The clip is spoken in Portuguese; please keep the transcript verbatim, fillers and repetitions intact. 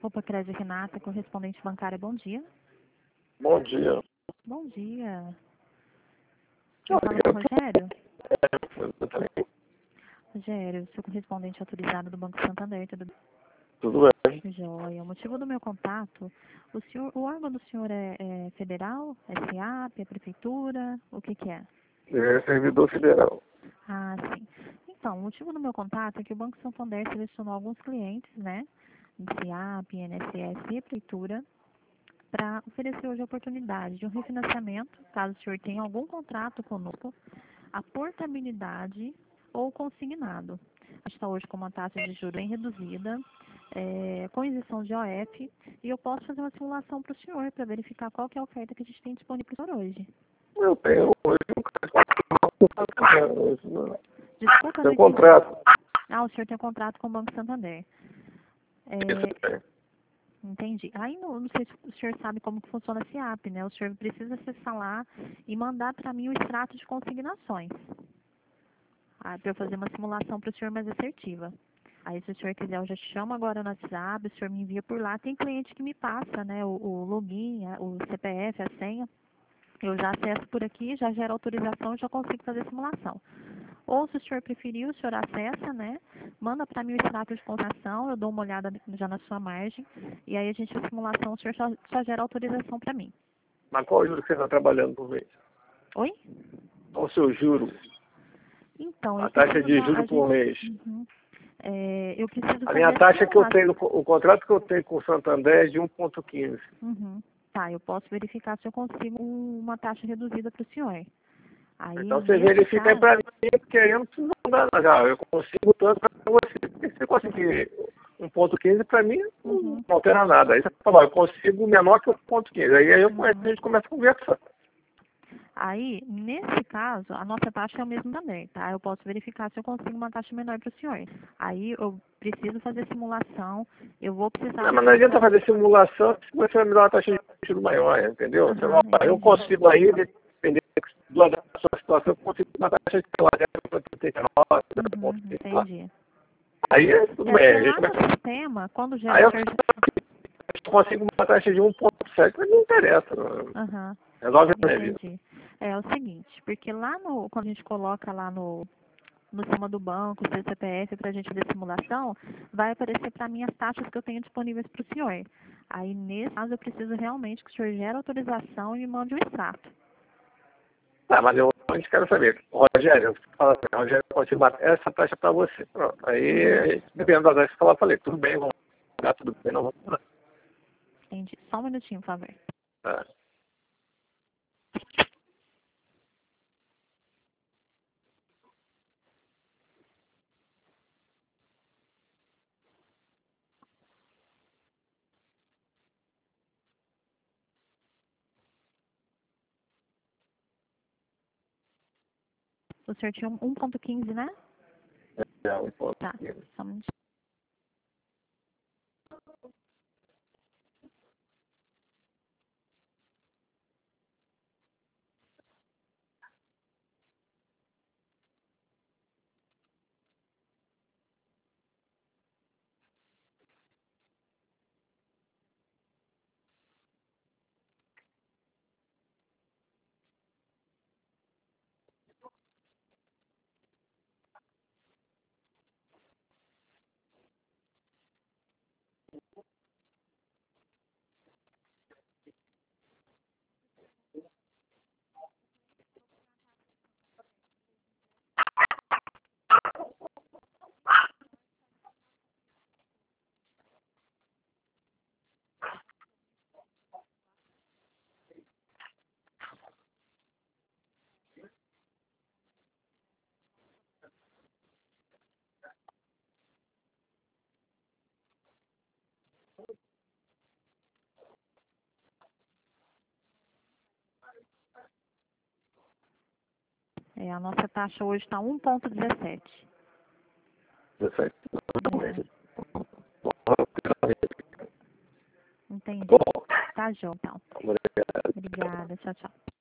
Opa, Crédito Renata, correspondente bancária, bom dia. Bom dia. Bom dia. Eu Olha, falo com o eu Rogério. tô- eu também. Rogério, sou correspondente autorizado do Banco Santander, tudo Tudo bem. bem? Joia. O motivo do meu contato, o, senhor, o órgão do senhor é, é federal, é SEAP, é prefeitura, o que que é? É servidor federal. Ah, sim. Então, o motivo do meu contato é que o Banco Santander selecionou alguns clientes, né, de SEAP, I N S S e prefeitura, para oferecer hoje a oportunidade de um refinanciamento, caso o senhor tenha algum contrato conosco, a portabilidade ou consignado. A gente está hoje com uma taxa de juros bem reduzida, é, com isenção de O F, e eu posso fazer uma simulação para o senhor, para verificar qual que é a oferta que a gente tem disponível para o senhor hoje. Eu tenho hoje um contrato. Hoje não. Desculpa, não Tem um entendi. contrato. Ah, o senhor tem um contrato com o Banco Santander. Isso É, tem. entendi. Aí, não, não sei se o senhor sabe como que funciona esse app, né? O senhor precisa acessar lá e mandar para mim o extrato de consignações. Ah, para eu fazer uma simulação para o senhor mais assertiva. Aí, se o senhor quiser, eu já te chamo agora no WhatsApp, o senhor me envia por lá. Tem cliente que me passa, né, o, o login, a- o C P F, a senha. Eu já acesso por aqui, já gero autorização e já consigo fazer a simulação. Ou, se o senhor preferir, o senhor acessa, né, manda para mim o extrato de contação, eu dou uma olhada já na sua margem. E aí, a gente, a simulação, o senhor só, só gera autorização para mim. Mas qual juro que você está trabalhando por mês? Oi? Qual o seu juro? Então, eu A taxa preciso de dar... A juro por gente, mês. uhum. É, eu preciso A fazer minha a taxa que eu simulação. tenho, o contrato que eu tenho com o Santander é de um ponto quinze. Uhum. Tá, eu posso verificar se eu consigo um- uma taxa reduzida para o senhor. Aí, Então você nesse verifica aí caso, para mim, porque aí eu não preciso mandar nada. Já, eu consigo tanto para você. Porque se você conseguir um ponto quinze, para mim não uhum, não altera nada. Aí você fala, ó, eu consigo menor que o ponto quinze. Aí, aí eu, a uhum. gente começa a conversar. Aí, nesse caso, a nossa taxa é o mesmo também, tá? Eu posso verificar se eu consigo uma taxa menor para o senhor. Aí, eu preciso fazer simulação, eu vou precisar Não, mas não utilizar... adianta fazer simulação se você vai me dar uma taxa de juros maior, entendeu? Você, ó, Aham, eu entendi. consigo aí, dependendo da sua situação, eu consigo uma taxa de zero vírgula trinta e nove, Uhum, zero vírgula trinta lá. entendi. Aí é tudo É, bem, porque a lá gente vai. no sistema, quando gera Aí o eu senhor... consigo uma taxa de um ponto sete, mas não interessa. Não. Aham, Resolve a minha vida. entendi. É o seguinte, porque lá no... Quando a gente coloca lá no no sistema do banco, seu C P F, para a gente fazer simulação, vai aparecer para mim as taxas que eu tenho disponíveis para o senhor. Aí, nesse caso, eu preciso realmente que o senhor gere autorização e me mande o extrato. Tá, mas eu antes quero saber, Rogério, fala assim, Rogério, eu consigo bater essa taxa para você. Pronto. Aí, dependendo da taxa que falar, eu falei, tudo bem, vamos pagar, tudo bem, não vamos pagar. Entendi. Só um minutinho, por favor. Tá. O senhor tinha um ponto quinze, né? É, um ponto. Tá. Só um minutinho. É, a nossa taxa hoje está um ponto dezessete. dezessete. É, entendi. Bom, Tá, João, então. obrigado. Obrigada. Tchau, tchau.